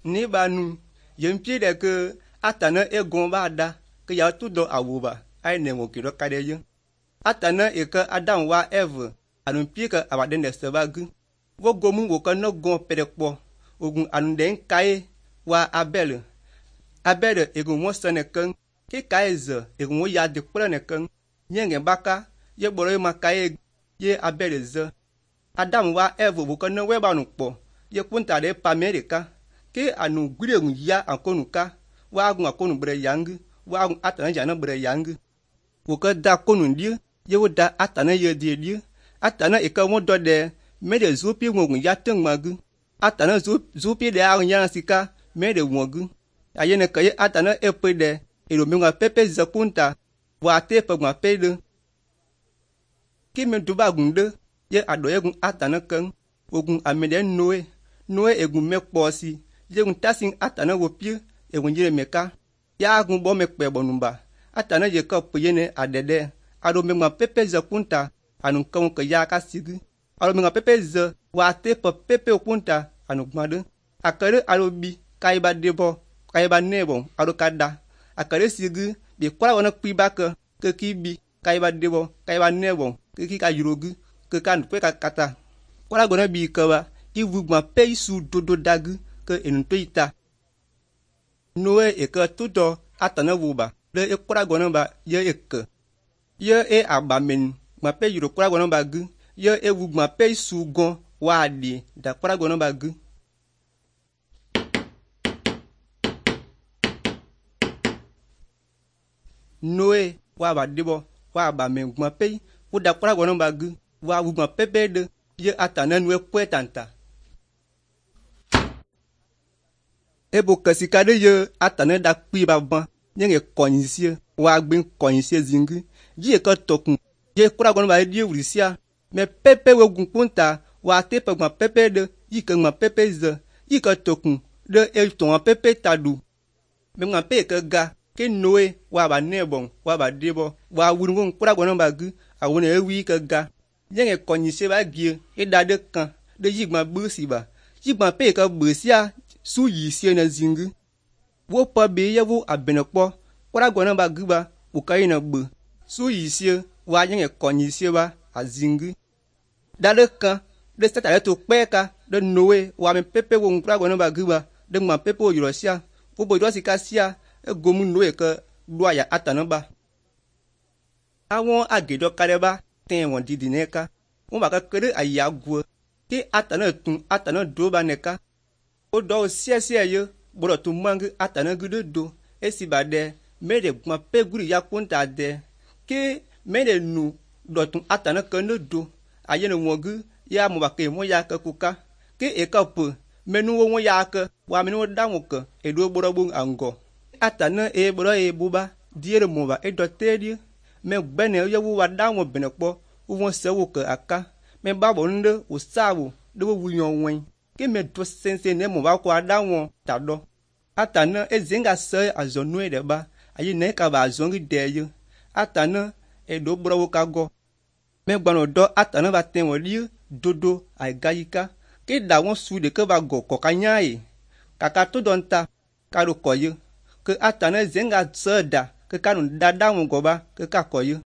Ni ba nu, yen pi de que atana e gomba da, que ya tout do awuba, ai ne mo kiro kade ye. Atana e que Adam wa Eve, anun pi que abaden de sebagu. Wo gomu wo ka no gon pede po, ogun anun den kai wa Abel. Abel e gun mo sene ken, ki kai ze e gun ya de plane ken. Nyenge baka, ye boro ma kai ye Abel ze. Adam wa Eve wo ka no we ba nu po, ye kunta de pamerika. Ke anu gure un ya akonuka wa agun akonu bre yang wa agun atana jana bre yang wo ka da konu ndi ye wo da atana ye di atana e ka mo do de me de zupi ngun ya tengmagu atana zupi de agun ya sika me de wogu ayene ka ye atana e pe de e lo menga pepe zakunta wa te pe gwa pe de ki me duba gunde ye adoye gun atana kan ogun amede noe egun me posi yegun tasin atana wo pie egun jire meka ya gun bo me pe bonumba atana je ka puyene adede ado me ma pepe za kunta anu kan ka ya ka sigi ado me ma pepe za wa te pepe kunta anu gbade akare alo bi kai ba debo kai ba nebo ado kada akare sigi bi kwala wona pi ba ke ki bi kai ba debo kai ba nebo ke ki ka yurogu ke kan pe ka kata kwala gona bi ka ba ivu ma pe su dodo dagu que en tuita noe e que tudo atana wuba le e kura gona ba ye e que ye e abamen ma pe yuro kura gona ba gu ye e wu ma pe su gon wa di da kura gona ba gu noe wa ba dibo wa abamen ma pe wu da kura gona ba gu wa wu ma pepe de ye atana noe kwetanta ebo kasikade ye atane da kpi ba ban nyenge konyisie wa gbin konyisie zingi ji e ka tokun ye kura gon ba die wurisia me pepe we gun punta wa te pe gba pepe de yi ke gba pepe ze yi ka tokun de e ton pepe tadu me gba pe ke ga ke noe wa ba nebon wa ba debo wa wurun kura gon ba gu awon e wi ke ga nyenge konyisie ba gie e da de kan de yi gba busi ba yi gba pe ke busia su yi sie na zingi wo pa be ye wo abenekpo kwara gona ba guba wo kai na gbe su yi sie wa yen konyi sie ba azingi dale kan de stata to peka de noe wa me pepe wo kwara gona ba guba de ma pepe wo yosia wo bo yosi kasia e gomu noe ke lwa ya atana ba awon agedo kareba ten won didi neka won ba ka kere ayagu ke atana tun atana do ba neka o do sie ye boro tu mangi atana gude do esi bade me de gma pe guri ya kunta de ke me de nu do tu atana kanu do ayene wogu ya mo ba ke mo ya ka kuka ke e ka pu menu wo ya ka wa menu da wo ka e do boro bun ango atana e boro e buba diere mo ba e do tedi me gbene ye wo wa da wo benepo wo se wo ka aka me ba bo nde wo sawo de wo wuyon wen ke me do sense ne mo ba ko ada won tado atana ezinga se azonue de ba ayi ne ka ba azongi de ye atana e do bro ka go me gbano do atana ba ten woli dodo ai gayika ke da won su de ke ba go ko kanyai kaka to donta ka ro ko ye ke atana ezinga se da ke kanu dada won go ba ke ka ko ye